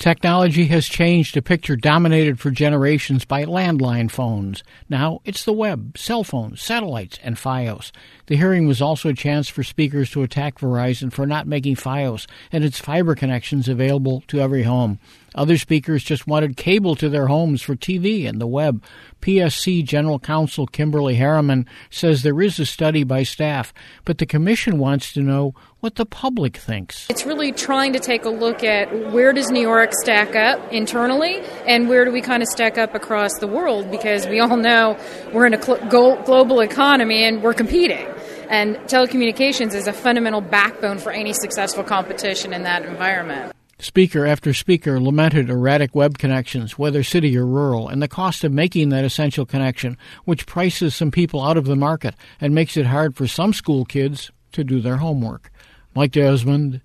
Technology has changed a picture dominated for generations by landline phones. Now it's the web, cell phones, satellites, and Fios. The hearing was also a chance for speakers to attack Verizon for not making Fios and its fiber connections available to every home. Other speakers just wanted cable to their homes for TV and the web. PSC General Counsel Kimberly Harriman says there is a study by staff, but the commission wants to know what the public thinks. It's really trying to take a look at where does New York stack up internally and where do we kind of stack up across the world, because we all know we're in a global economy and we're competing. And telecommunications is a fundamental backbone for any successful competition in that environment. Speaker after speaker lamented erratic web connections, whether city or rural, and the cost of making that essential connection, which prices some people out of the market and makes it hard for some school kids to do their homework. Mike Desmond,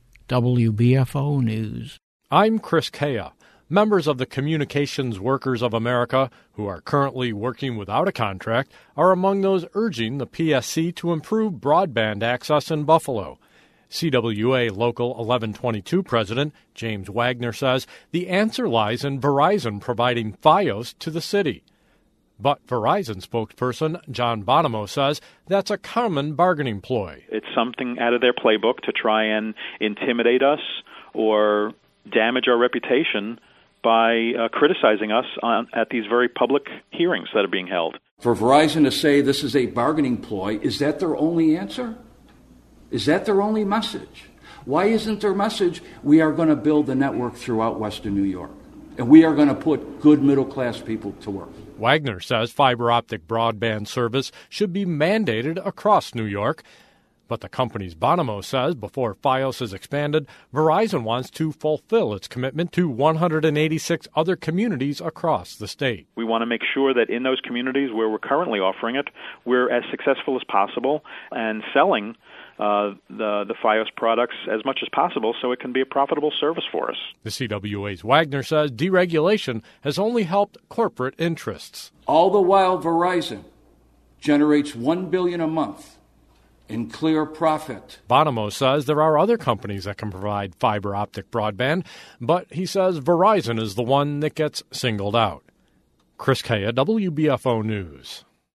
WBFO News. I'm Chris Kaya. Members of the Communications Workers of America, who are currently working without a contract, are among those urging the PSC to improve broadband access in Buffalo. CWA Local 1122 President James Wagner says the answer lies in Verizon providing Fios to the city. But Verizon spokesperson John Bonomo says that's a common bargaining ploy. It's something out of their playbook to try and intimidate us or damage our reputation by criticizing us at these very public hearings that are being held. For Verizon to say this is a bargaining ploy, is that their only answer? Is that their only message? Why isn't their message, we are going to build the network throughout Western New York, and we are going to put good middle-class people to work? Wagner says fiber optic broadband service should be mandated across New York. But the company's Bonomo says before Fios is expanded, Verizon wants to fulfill its commitment to 186 other communities across the state. We want to make sure that in those communities where we're currently offering it, we're as successful as possible and selling the Fios products as much as possible so it can be a profitable service for us. The CWA's Wagner says deregulation has only helped corporate interests. All the while Verizon generates $1 billion a month in clear profit. Bonomo says there are other companies that can provide fiber optic broadband, but he says Verizon is the one that gets singled out. Chris Kaya, WBFO News.